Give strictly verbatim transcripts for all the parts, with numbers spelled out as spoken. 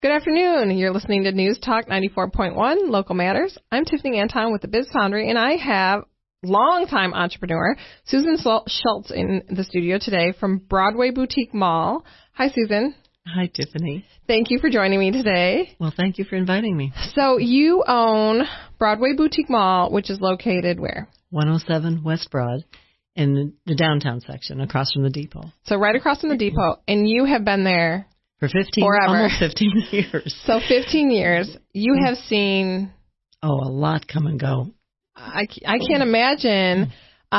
Good afternoon. You're listening to News Talk ninety-four point one, Local Matters. I'm Tiffany Anton with the Biz Foundry, and I have longtime entrepreneur Susan Schultz in the studio today from Broadway Boutique Mall. Hi, Susan. Hi, Tiffany. Thank you for joining me today. Well, thank you for inviting me. So you own Broadway Boutique Mall, which is located where? one oh seven West Broad in the downtown section across from the depot. So right across from the depot, and you have been there for fifteen, forever. Almost fifteen years. So fifteen years. You have seen... Oh, a lot come and go. I, I can't imagine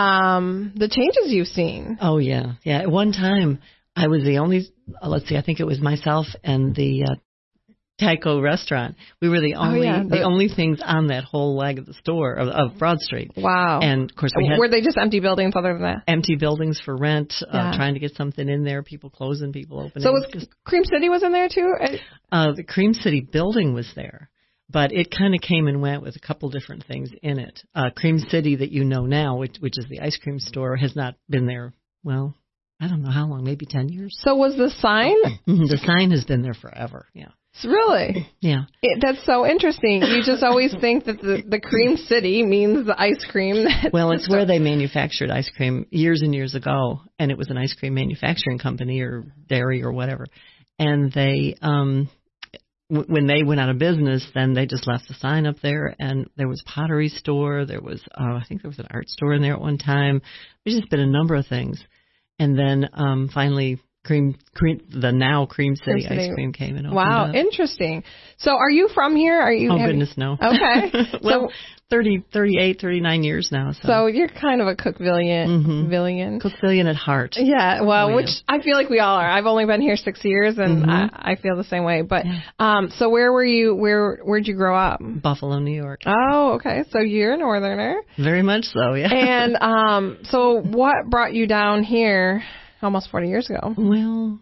um, the changes you've seen. Oh, yeah. Yeah, at one time, I was the only, uh, let's see, I think it was myself and the uh, Tyco restaurant. We were the only oh, yeah, the, the only things on that whole leg of the store, of, of Broad Street. Wow. And, of course, we had... Were they just empty buildings other than that? Empty buildings for rent, yeah. uh, trying to get something in there, people closing, people opening. So was Cream City was in there, too? Uh, the Cream City building was there. But it kind of came and went with a couple different things in it. Uh, Cream City that you know now, which, which is the ice cream store, has not been there, well, I don't know how long, maybe ten years. So was the sign? The sign has been there forever, yeah. Really? Yeah. It, that's so interesting. You just always think that the, the Cream City means the ice cream. Well, it's where they manufactured ice cream years and years ago, and it was an ice cream manufacturing company or dairy or whatever. And they... um when they went out of business, then they just left the sign up there, and there was a pottery store. There was, uh, I think there was an art store in there at one time. There's just been a number of things. And then um, finally, cream, cream, the now Cream City, Cream City ice cream came and opened Wow, up. Interesting. So are you from here? Are you? Oh, have, goodness, no. Okay. Well, so, thirty, thirty-eight, thirty-nine years now. So, so you're kind of a Cookvillian. Mm-hmm. Villian. Cookvillian at heart. Yeah, well, oh, which yeah. I feel like we all are. I've only been here six years, and mm-hmm. I, I feel the same way. But yeah. um, so where were you? Where Where'd you grow up? Buffalo, New York. Oh, okay. So you're a northerner. Very much so, yeah. And um, so what brought you down here almost forty years ago? Well...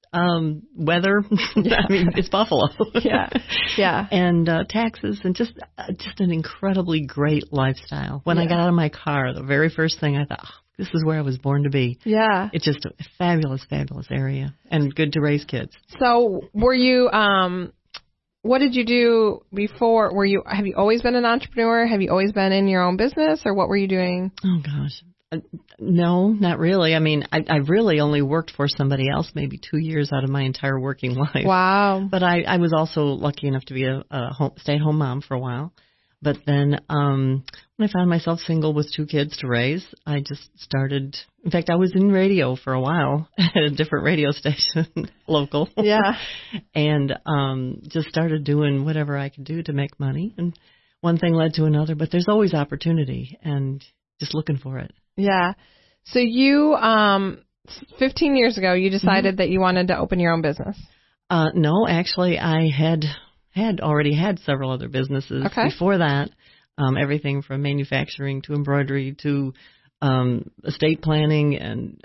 Um, weather. Yeah. I mean, it's Buffalo. Yeah, yeah. And uh, taxes, and just uh, just an incredibly great lifestyle. When yeah. I got out of my car, the very first thing I thought, oh, this is where I was born to be. Yeah. It's just a fabulous, fabulous area, and good to raise kids. So, were you? Um, what did you do before? Were you? Have you always been an entrepreneur? Have you always been in your own business, or what were you doing? Oh gosh. Uh, no, not really. I mean, I, I really only worked for somebody else maybe two years out of my entire working life. Wow. But I, I was also lucky enough to be a, a home, stay-at-home mom for a while. But then um, when I found myself single with two kids to raise, I just started. In fact, I was in radio for a while at a different radio station, local. Yeah. And um, just started doing whatever I could do to make money. And one thing led to another. But there's always opportunity, and just looking for it. Yeah. So you, um, fifteen years ago, you decided mm-hmm. that you wanted to open your own business. Uh, no, actually, I had had already had several other businesses okay. before that. Um, everything from manufacturing to embroidery to um, estate planning and,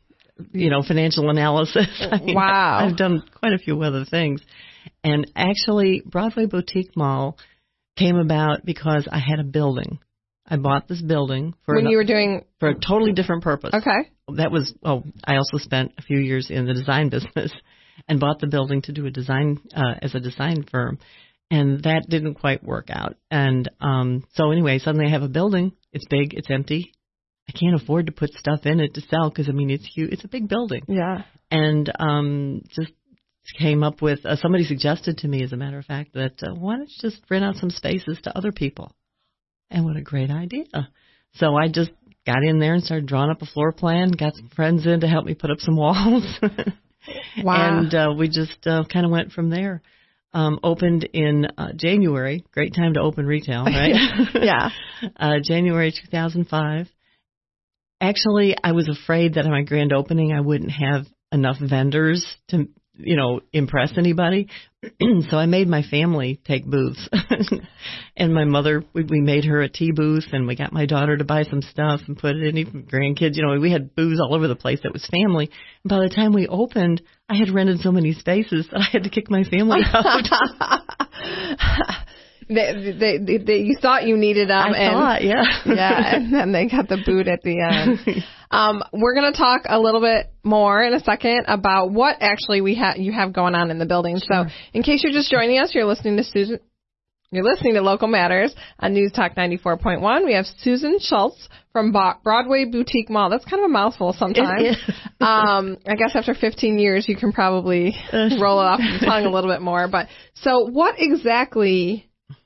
you know, financial analysis. I mean, wow. I've done quite a few other things. And actually, Broadway Boutique Mall came about because I had a building. I bought this building for when an, you were doing for a totally different purpose. Okay. That was oh, I also spent a few years in the design business and bought the building to do a design uh, as a design firm, and that didn't quite work out. And um, so anyway, suddenly I have a building. It's big. It's empty. I can't afford to put stuff in it to sell because I mean it's huge. It's a big building. Yeah. And um, just came up with uh, somebody suggested to me, as a matter of fact, that uh, why don't you just rent out some spaces to other people. And what a great idea. So I just got in there and started drawing up a floor plan, got some friends in to help me put up some walls. Wow. And uh, we just uh, kind of went from there. Um, opened in uh, January. Great time to open retail, right? Yeah. uh, January two thousand five. Actually, I was afraid that at my grand opening I wouldn't have enough vendors to, you know, impress anybody. So I made my family take booths. And my mother, we, we made her a tea booth, and we got my daughter to buy some stuff and put it in, even grandkids. You know, we had booths all over the place. That was family. And by the time we opened, I had rented so many spaces that I had to kick my family out. They, they, they, they, you thought you needed them. I and, thought, yeah. Yeah, and then they got the boot at the end. um, we're going to talk a little bit more in a second about what actually we have you have going on in the building. Sure. So, in case you're just joining us, you're listening to Susan. You're listening to Local Matters on News Talk ninety-four point one. We have Susan Schultz from Broadway Boutique Mall. That's kind of a mouthful sometimes. um, I guess after fifteen years, you can probably roll it off the tongue a little bit more. But so, what exactly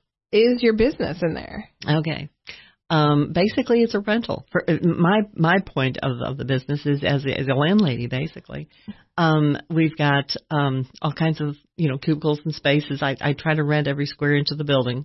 is your business in there? Okay. Um, basically, it's a rental. For my my point of, of the business is as a, as a landlady. Basically, um, we've got um, all kinds of you know cubicles and spaces. I, I try to rent every square inch of the building,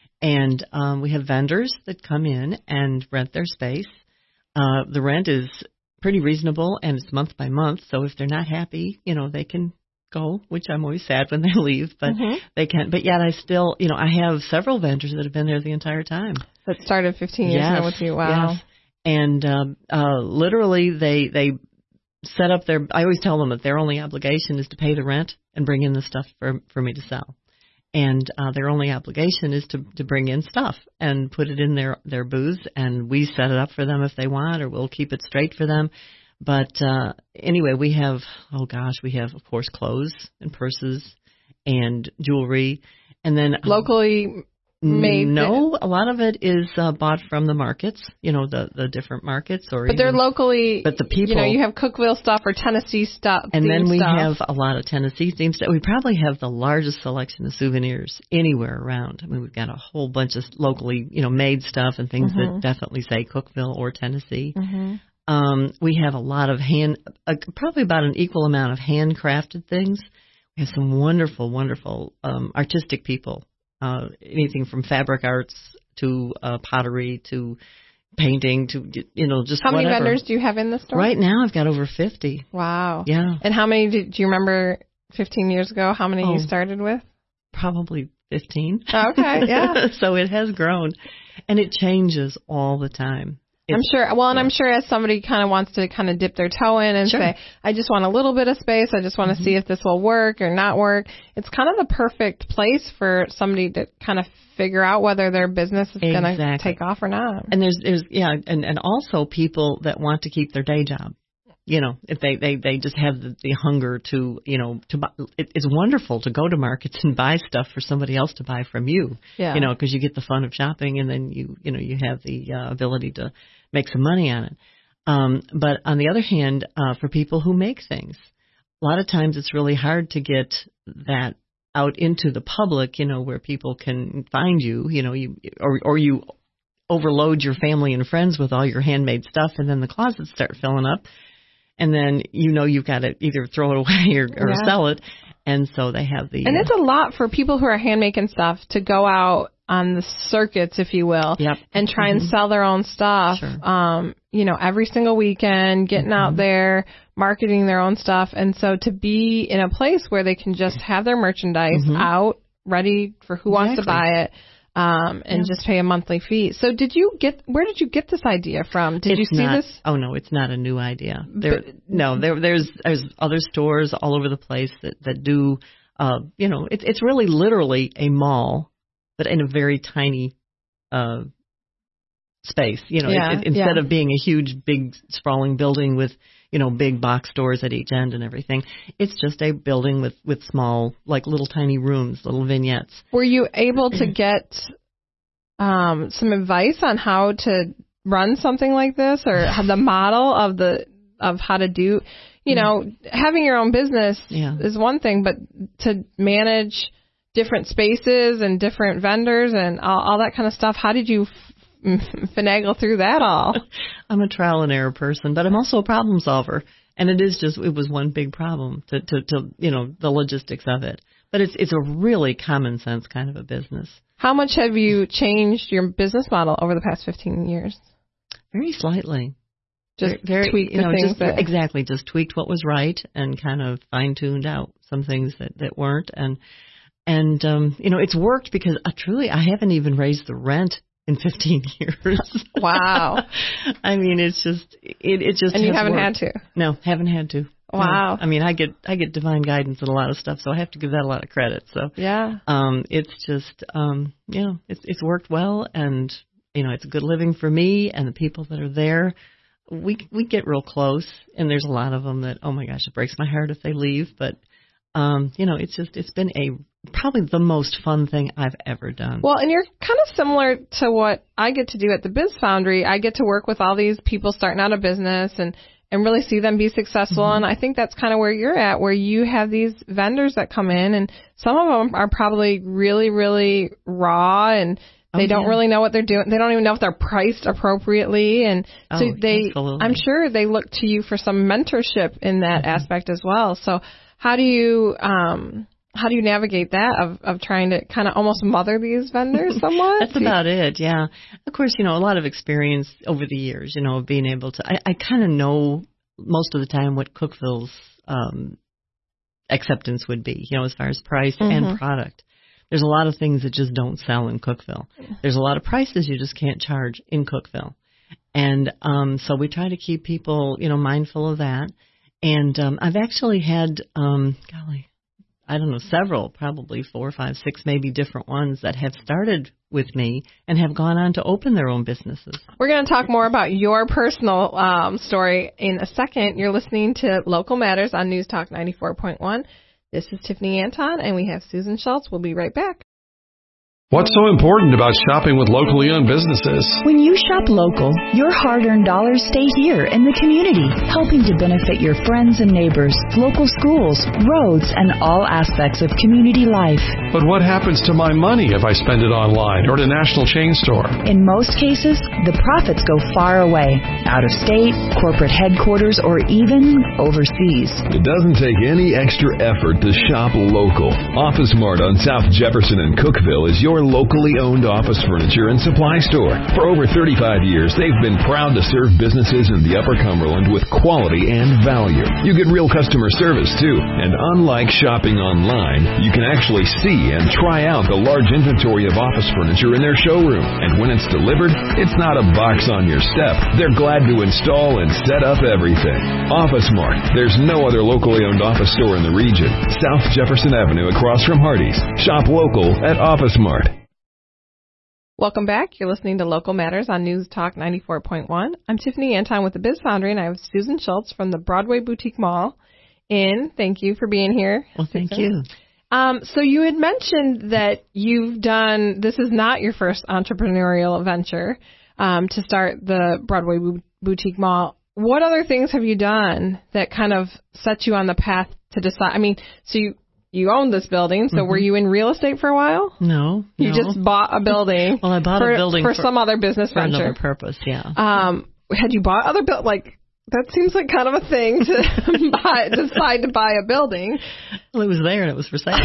and um, we have vendors that come in and rent their space. Uh, the rent is pretty reasonable, and it's month by month. So if they're not happy, you know, they can go, which I'm always sad when they leave, but mm-hmm. they can't. But yet I still, you know, I have several vendors that have been there the entire time. That started fifteen years yes, ago with you. Wow. Yes. And um, uh, literally they they set up their, I always tell them that their only obligation is to pay the rent and bring in the stuff for, for me to sell. And uh, their only obligation is to, to bring in stuff and put it in their, their booths, and we set it up for them if they want, or we'll keep it straight for them. But uh, anyway, we have, oh gosh, we have, of course, clothes and purses and jewelry. And then locally made. No, a lot of it is uh, bought from the markets, you know, the, the different markets. Or But even, they're locally, but the people, you know, you have Cookeville stuff or Tennessee stuff. And then we stuff. have a lot of Tennessee themed stuff. We probably have the largest selection of souvenirs anywhere around. I mean, we've got a whole bunch of locally, you know, made stuff and things mm-hmm. that definitely say Cookeville or Tennessee. Mm-hmm. Um, we have a lot of hand, uh, probably about an equal amount of handcrafted things. We have some wonderful, wonderful um, artistic people. Uh, anything from fabric arts to uh, pottery to painting to, you know, just How whatever. many vendors do you have in the store? Right now I've got over fifty. Wow. Yeah. And how many did, do you remember fifteen years ago, how many oh, you started with? Probably fifteen. Okay, yeah. So it has grown. And it changes all the time. It's, I'm sure. Well, and yeah. I'm sure as somebody kind of wants to kind of dip their toe in and sure. say, I just want a little bit of space. I just want to mm-hmm. see if this will work or not work. It's kind of the perfect place for somebody to kind of figure out whether their business is exactly. going to take off or not. And there's, there's, yeah, and, and also people that want to keep their day job. You know, if they, they, they just have the, the hunger to, you know, to buy, it, it's wonderful to go to markets and buy stuff for somebody else to buy from you. Yeah. You know, because you get the fun of shopping, and then you, you know, you have the uh, ability to make some money on it. Um, but on the other hand, uh, for people who make things, a lot of times it's really hard to get that out into the public, you know, where people can find you, you know, you or or you overload your family and friends with all your handmade stuff, and then the closets start filling up. And then, you know, you've got to either throw it away or, or yeah. sell it. And so they have the... And it's a lot for people who are handmaking stuff to go out on the circuits, if you will, yep. and try mm-hmm. and sell their own stuff, sure. um, you know, every single weekend, getting mm-hmm. out there, marketing their own stuff. And so to be in a place where they can just have their merchandise mm-hmm. out, ready for who exactly. wants to buy it, Um, and yeah. just pay a monthly fee. So did you get, where did you get this idea from? Did it's you see not, this? Oh, no, it's not a new idea. There, but, no, there, there's, there's other stores all over the place that, that do, uh, you know, it's, it's really literally a mall, but in a very tiny, uh, space, you know, yeah, it, it, instead yeah. of being a huge, big, sprawling building with, you know, big box stores at each end and everything. It's just a building with, with small, like little tiny rooms, little vignettes. Were you able to get um, some advice on how to run something like this, or the model of the of how to do, you know, having your own business yeah. is one thing, but to manage different spaces and different vendors and all, all that kind of stuff, how did you finagle through that all? I'm a trial and error person, but I'm also a problem solver. And it is just, it was one big problem to, to, to, you know, the logistics of it. But it's, it's a really common sense kind of a business. How much have you changed your business model over the past fifteen years? Very slightly. Just very, tweaked you the know, things just, that... Exactly. Just tweaked what was right and kind of fine-tuned out some things that, that weren't. And, and um, you know, it's worked because uh, truly I haven't even raised the rent in fifteen years. Wow. I mean, it's just, it, it just And you haven't worked. had to? No, haven't had to. Wow. No. I mean, I get, I get divine guidance in a lot of stuff, so I have to give that a lot of credit. So, yeah. Um, it's just, um, you know, it's, it's worked well, and, you know, it's a good living for me and the people that are there. we we get real close, and there's a lot of them that, oh my gosh, it breaks my heart if they leave. But um, you know, it's just it's been a probably the most fun thing I've ever done. Well, and you're kind of similar to what I get to do at the Biz Foundry. I get to work with all these people starting out a business and and really see them be successful. Mm-hmm. And I think that's kind of where you're at, where you have these vendors that come in, and some of them are probably really, really raw, and they oh, don't yeah. really know what they're doing. They don't even know if they're priced appropriately. And so oh, they, absolutely. I'm sure they look to you for some mentorship in that mm-hmm. aspect as well. So how do you, um, how do you navigate that of, of trying to kind of almost mother these vendors somewhat? That's about it, yeah. Of course, you know, a lot of experience over the years, you know, being able to, I, I kind of know most of the time what Cookeville's um, acceptance would be, you know, as far as price mm-hmm. and product. There's a lot of things that just don't sell in Cookeville. There's a lot of prices you just can't charge in Cookeville. And um, so we try to keep people, you know, mindful of that. And um, I've actually had, um, golly, I don't know, several, probably four, five, six, maybe different ones that have started with me and have gone on to open their own businesses. We're going to talk more about your personal um, story in a second. You're listening to Local Matters on News Talk ninety-four point one. This is Tiffany Anton, and we have Susan Schultz. We'll be right back. What's so important about shopping with locally owned businesses? When you shop local, your hard-earned dollars stay here in the community, helping to benefit your friends and neighbors, local schools, roads, and all aspects of community life. But what happens to my money if I spend it online or at a national chain store? In most cases, the profits go far away, out of state, corporate headquarters, or even overseas. It doesn't take any extra effort to shop local. Office Mart on South Jefferson and Cookeville is your locally owned office furniture and supply store. For over thirty-five years, they've been proud to serve businesses in the Upper Cumberland with quality and value. You get real customer service, too. And unlike shopping online, you can actually see and try out the large inventory of office furniture in their showroom. And when it's delivered, it's not a box on your step. They're glad to install and set up everything. Office Mart. There's no other locally owned office store in the region. South Jefferson Avenue across from Hardee's. Shop local at Office Mart. Welcome back. You're listening to Local Matters on News Talk ninety-four point one. I'm Tiffany Anton with the Biz Foundry, and I have Susan Schultz from the Broadway Boutique Mall in. Thank you for being here. Well, thank you. Um, so you had mentioned that you've done, this is not your first entrepreneurial venture um, to start the Broadway Boutique Mall. What other things have you done that kind of set you on the path to decide? I mean, so you, you owned this building, so mm-hmm. were you in real estate for a while? No. You no. just bought a building. Well, I bought for, a building for, for some other business for venture. another purpose, yeah. Um, had you bought other build like that seems like kind of a thing to buy, decide to buy a building. Well, it was there and it was for sale.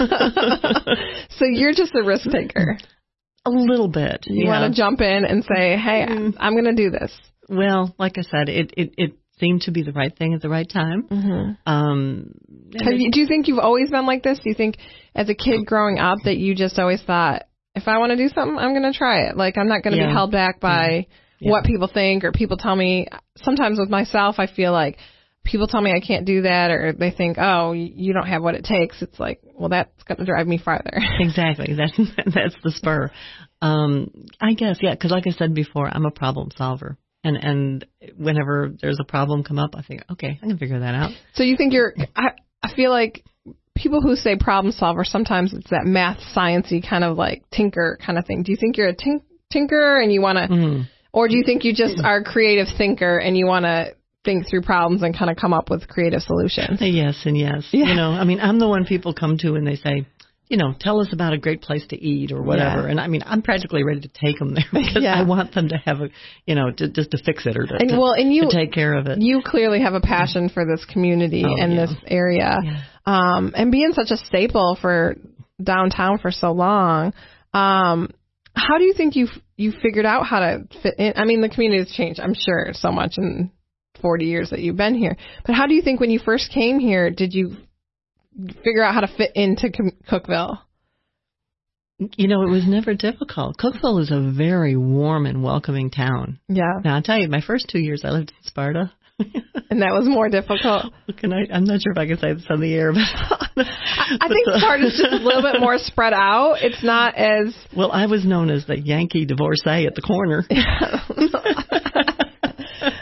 So you're just a risk taker. A little bit. You yeah. want to jump in and say, hey, mm. I'm going to do this. Well, like I said, it, it, it seemed to be the right thing at the right time. Mm-hmm. Um, Have you, do you think you've always been like this? Do you think as a kid growing up that you just always thought, if I want to do something, I'm going to try it. Like, I'm not going to yeah. be held back by yeah. Yeah. what people think or people tell me. Sometimes with myself, I feel like people tell me I can't do that, or they think, oh, you don't have what it takes. It's like, well, that's going to drive me farther. Exactly. That's, that's the spur. Um, I guess, yeah, because like I said before, I'm a problem solver. And and whenever there's a problem come up, I think, okay, I can figure that out. So you think you're, I, I feel like people who say problem solver, sometimes it's that math, science-y kind of like tinker kind of thing. Do you think you're a tink, tinker and you want to, mm. or do you think you just are a creative thinker and you want to think through problems and kind of come up with creative solutions? Yes and yes. Yeah. You know, I mean, I'm the one people come to and they say, you know, tell us about a great place to eat or whatever. Yeah. And I mean, I'm practically ready to take them there because yeah. I want them to have a, you know, to, just to fix it or to, and, well, and you, to take care of it. You clearly have a passion for this community oh, and yeah. this area. Yeah. Um, and being such a staple for downtown for so long, um, how do you think you've, you figured out how to fit in? I mean, the community has changed, I'm sure, so much in forty years that you've been here. But how do you think when you first came here, did you figure out how to fit into Cookeville? You know, it was never difficult. Cookeville is a very warm and welcoming town. Yeah. Now, I'll tell you, my first two years I lived in Sparta. And that was more difficult. Can I, I'm not sure if I can say this on the air, but I, I think Sparta's just a little bit more spread out. It's not as... Well, I was known as the Yankee divorcee at the corner.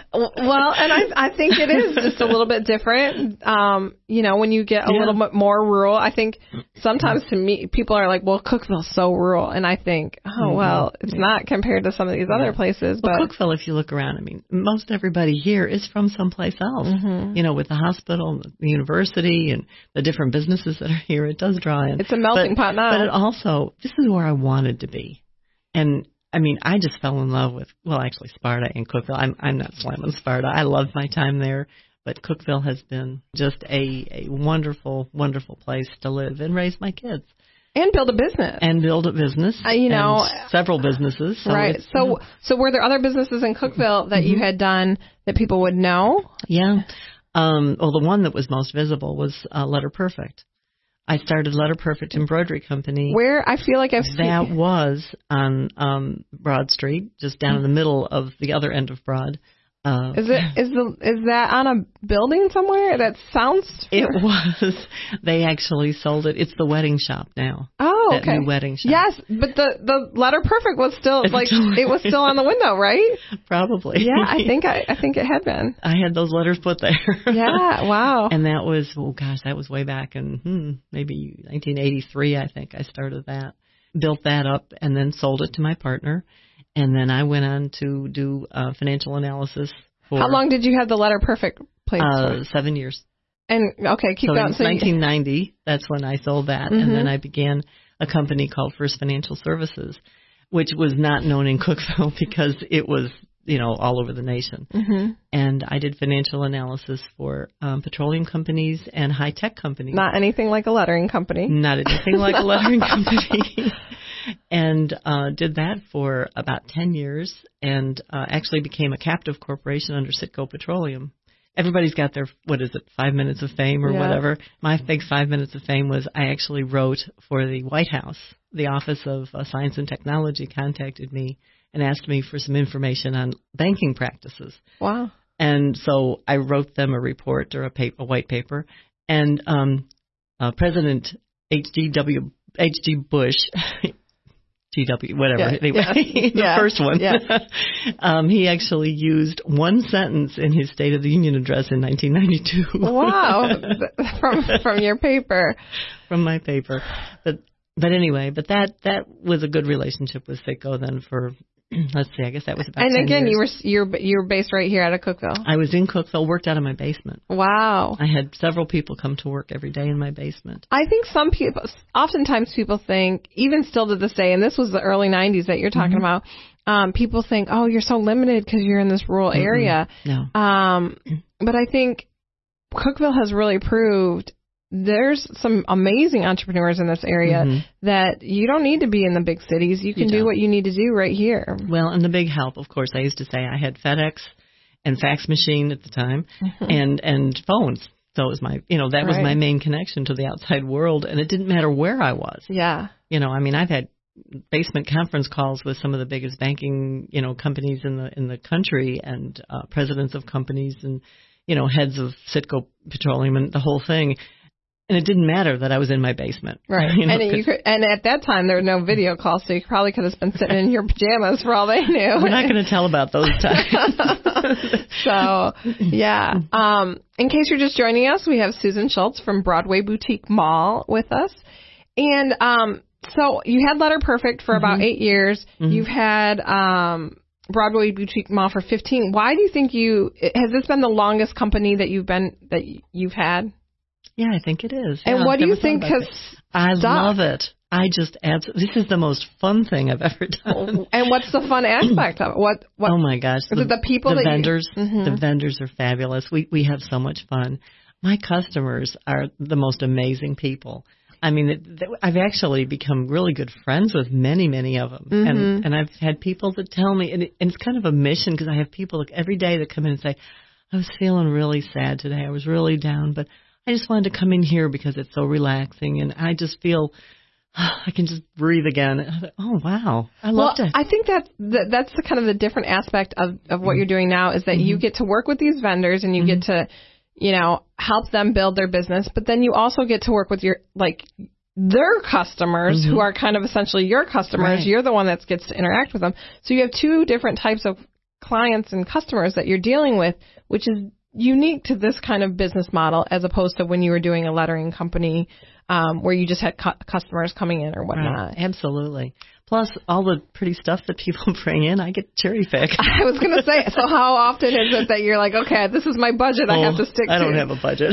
Well, and I I think it is just a little bit different. Um, you know, when you get a Yeah. little bit more rural, I think sometimes to me people are like, "Well, Cookeville's so rural," and I think, "Oh, Mm-hmm. well, it's Yeah. not compared to some of these other places." Well, But Cookeville, if you look around, I mean, most everybody here is from someplace else. Mm-hmm. You know, with the hospital, the university, and the different businesses that are here, it does draw in. it's a melting but, pot now. But it also, this is where I wanted to be. And, I mean, I just fell in love with, well, actually, Sparta and Cookeville. I'm, I'm not slamming Sparta. I loved my time there. But Cookeville has been just a, a wonderful, wonderful place to live and raise my kids. And build a business. And build a business. Uh, you know, and several businesses. So right. it's, So, you know, so were there other businesses in Cookeville that Mm-hmm. you had done that people would know? yeah. Um, well, the one that was most visible was uh, Letter Perfect. I started Letter Perfect Embroidery Company. Where I feel like I've That seen. was on um, Broad Street, just down in the middle of the other end of Broad. Uh, Is it is the is that on a building somewhere? That sounds. It was. They actually sold it. It's the wedding shop now. Oh, That okay. new wedding shop. Yes, but the the Letter Perfect was still It's like still- it was still on the window, right? Probably. Yeah, I think I I think it had been. I had those letters put there. Yeah, wow. And that was, oh gosh, that was way back in hmm, maybe nineteen eighty-three, I think I started that. Built that up and then sold it to my partner. And then I went on to do uh, financial analysis for How long did you have the Letter Perfect place uh, for? seven years. And okay, keep So going. in So you- nineteen ninety, that's when I sold that. Mhm. And then I began a company called First Financial Services, which was not known in Cookeville because it was, you know, all over the nation. Mhm. And I did financial analysis for um, petroleum companies and high-tech companies. Not anything like a lettering company. Not anything like a lettering company. And uh, did that for about ten years and uh, actually became a captive corporation under Citgo Petroleum. Everybody's got their, what is it, five minutes of fame or Yeah. whatever. My big five minutes of fame was I actually wrote for the White House. The Office of uh, Science and Technology contacted me and asked me for some information on banking practices. Wow. And so I wrote them a report or a, paper, a white paper. And um, uh, President H G W H G Bush, G W, whatever, Yeah, anyway, yeah, the yeah, first one, yeah. um, he actually used one sentence in his State of the Union address in nineteen ninety-two. Wow. from from your paper. From my paper. But but anyway, but that that was a good relationship with Citgo then for, let's see, I guess that was about And ten again, years. you were you're you're based right here out of Cookeville. I was in Cookeville, worked out of my basement. Wow. I had several people come to work every day in my basement. I think some people, oftentimes people think, even still to this day, and this was the early nineties that you're talking about, um, people think, oh, you're so limited because you're in this rural area. No. Um, but I think Cookeville has really proved there's some amazing entrepreneurs in this area Mhm. that you don't need to be in the big cities. You can You do don't. what you need to do right here. Well, and the big help, of course, I used to say I had FedEx and fax machine at the time and, and phones. So it was my, you know, that was Right. my main connection to the outside world. And it didn't matter where I was. Yeah. You know, I mean, I've had basement conference calls with some of the biggest banking, you know, companies in the, in the country and uh, presidents of companies and, you know, heads of Citgo Petroleum and the whole thing. And it didn't matter that I was in my basement. Right. You know, and you 'cause could, and at that time there were no video calls, so you probably could have been sitting in your pajamas for all they knew. we're not going to tell about those times. So, yeah. Um, in case you're just joining us, we have Susan Schultz from Broadway Boutique Mall with us. And um, so you had Letter Perfect for about eight years. Mm-hmm. You've had um, Broadway Boutique Mall for fifteen. Why do you think you, has this been the longest company that you've been, that you've had? Yeah, I think it is. And Yeah, what I've do you never thought think about has that. I stuck? love it. I just absolutely. This is the most fun thing I've ever done. And what's the fun aspect of it? What? What? Oh my gosh! Is it the people the that you- vendors? Mhm. The vendors are fabulous. We we have so much fun. My customers are the most amazing people. I mean, it, th- I've actually become really good friends with many, many of them, Mm-hmm. and and I've had people that tell me, and, it, and it's kind of a mission because I have people like every day that come in and say, I was feeling really sad today. I was really down, but I just wanted to come in here because it's so relaxing, and I just feel I can just breathe again. I thought, oh wow, I loved well, it. I think that, that that's the kind of the different aspect of, of what you're doing now is that you get to work with these vendors and you get to, you know, help them build their business, but then you also get to work with your, like, their customers who are kind of essentially your customers. Right. You're the one that gets to interact with them. So you have two different types of clients and customers that you're dealing with, which is unique to this kind of business model as opposed to when you were doing a lettering company um, where you just had cu- customers coming in or whatnot. Right. Absolutely. Plus, all the pretty stuff that people bring in, I get cherry pick. I was going to say, so how often is it that you're like, okay, this is my budget, oh, I have to stick I to? I don't have a budget.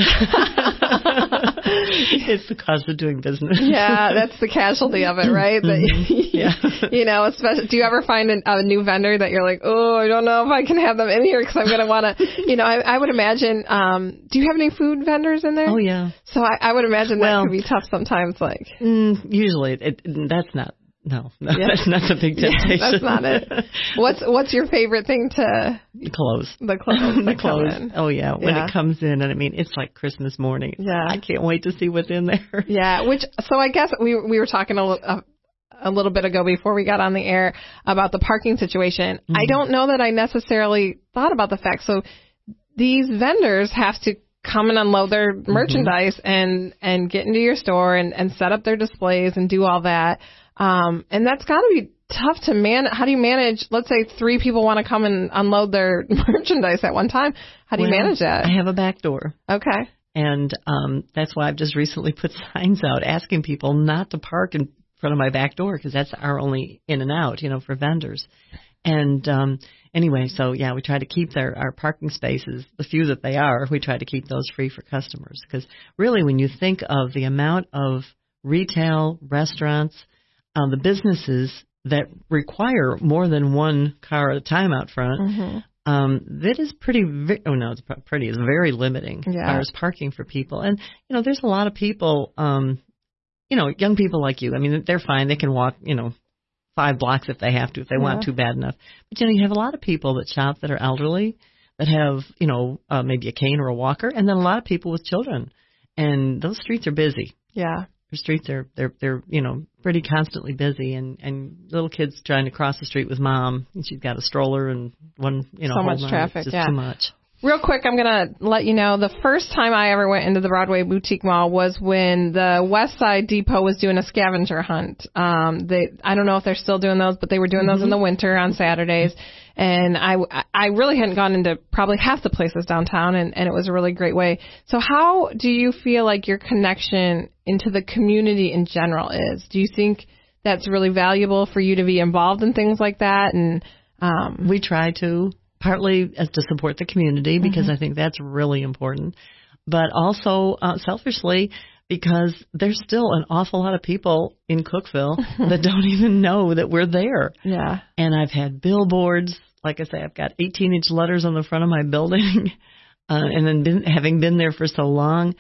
It's the cost of doing business. Yeah, that's the casualty of it, right? That, yeah. You know, especially, do you ever find a, a new vendor that you're like, oh, I don't know if I can have them in here because I'm going to want to, you know, I, I would imagine, um, do you have any food vendors in there? Oh, yeah. So I, I would imagine well, that could be tough sometimes, like. Mm, usually, it, that's not. No, no yeah. that's not the big temptation. Yeah, that's not it. What's what's your favorite thing to the clothes? The clothes. the clothes. Oh yeah, when yeah. it comes in, and I mean it's like Christmas morning. Yeah, I can't wait to see what's in there. Yeah, which so I guess we we were talking a, a, a little bit ago before we got on the air about the parking situation. Mm-hmm. I don't know that I necessarily thought about the fact. So these vendors have to come and unload their mm-hmm. merchandise and and get into your store and and set up their displays and do all that. Um, and that's got to be tough to man. How do you manage? Let's say three people want to come and unload their merchandise at one time. How do you well, manage that? I have a back door. Okay. And um, that's why I've just recently put signs out asking people not to park in front of my back door because that's our only in and out, you know, for vendors. And um, anyway, so yeah, we try to keep their our parking spaces, the few that they are, we try to keep those free for customers. Because really, when you think of the amount of retail, restaurants, Um, the businesses that require more than one car at a time out front, mm-hmm. um, that is pretty, vi- oh no, it's pretty, it's very limiting yeah. as far as parking for people. And, you know, there's a lot of people, um, you know, young people like you. I mean, they're fine. They can walk, you know, five blocks if they have to, if they yeah. want to bad enough. But, you know, you have a lot of people that shop that are elderly, that have, you know, uh, maybe a cane or a walker, and then a lot of people with children. And those streets are busy. Yeah. The streets are they're they're you know pretty constantly busy, and and little kids trying to cross the street with mom, and she's got a stroller and one you know so much on. traffic, it's just yeah, too much. Real quick, I'm gonna let you know the first time I ever went into the Broadway Boutique Mall was when the West Side Depot was doing a scavenger hunt. Um, they I don't know if they're still doing those, but they were doing mm-hmm. those in the winter on Saturdays. And I, I really hadn't gone into probably half the places downtown, and, and it was a really great way. So how do you feel like your connection into the community in general is? Do you think that's really valuable for you to be involved in things like that? And um, we try to, partly as to support the community, because mm-hmm. I think that's really important, but also uh, selfishly, because there's still an awful lot of people in Cookeville that don't even know that we're there. Yeah. And I've had billboards. Like I say, I've got eighteen-inch letters on the front of my building. Uh, and then been, having been there for so long,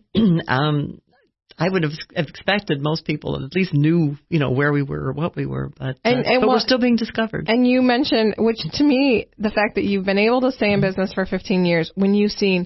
um, I would have expected most people at least knew, you know, where we were or what we were. But, uh, and, and but what, we're still being discovered. And you mentioned, which to me, the fact that you've been able to stay in business for fifteen years, when you've seen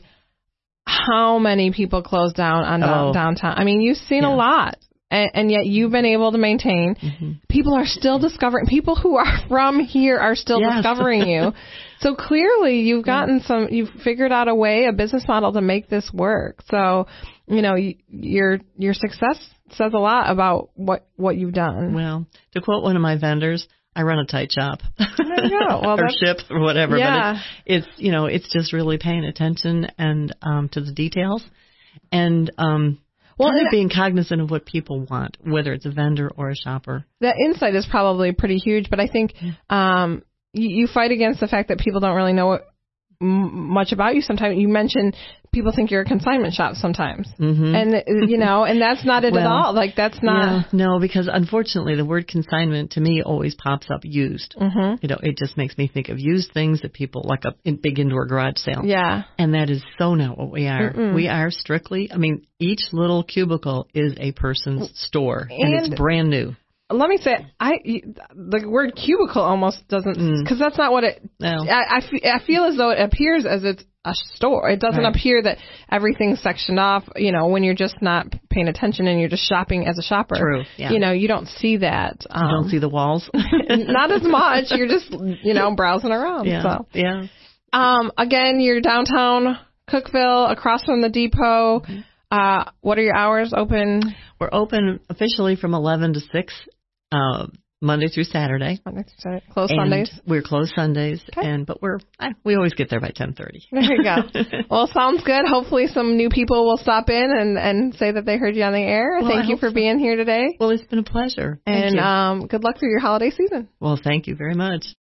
how many people close down on oh. downtown. I mean, you've seen yeah. a lot, and, and yet you've been able to maintain. Mm-hmm. People are still discovering. People who are from here are still yes. discovering you. So clearly, you've gotten yeah. some. You've figured out a way, a business model to make this work. So, you know, y- your your success says a lot about what what you've done. Well, to quote one of my vendors, I run a tight shop. There you go. Well, or ship or whatever. Yeah. But it's, it's, you know, it's just really paying attention and um, to the details and um, well, kind of being cognizant of what people want, whether it's a vendor or a shopper. That insight is probably pretty huge, but I think um, you, you fight against the fact that people don't really know what, m- much about you sometimes. You mentioned people think you're a consignment shop sometimes. Mm-hmm. And, you know, and that's not it well, at all. Like, that's not. Yeah, no, because unfortunately the word consignment to me always pops up used. Mm-hmm. You know, it just makes me think of used things that people like a in, big indoor garage sale. Yeah. And that is so not what we are. Mm-mm. We are strictly, I mean, each little cubicle is a person's store and, and it's brand new. Let me say, I the word cubicle almost doesn't, because mm. that's not what it. No. I, I, f- I feel as though it appears as it's a store. It doesn't right. appear that everything's sectioned off. You know, when you're just not paying attention and you're just shopping as a shopper. True. Yeah. You know, you don't see that. Um, you don't see the walls. Not as much. You're just, you know, browsing around. Yeah. So. Yeah. Um. Again, you're downtown Cookeville, across from the depot. Mm-hmm. Uh, what are your hours open? We're open officially from eleven to six. Uh, Monday through Saturday. Monday through Saturday. Closed and Sundays. We're closed Sundays, Okay. and but we're I, we always get there by ten thirty. There you go. Well, sounds good. Hopefully some new people will stop in and, and say that they heard you on the air. Well, Thank I you hope for so. being here today. Well, it's been a pleasure. Thank And you. um, good luck through your holiday season. Well, thank you very much.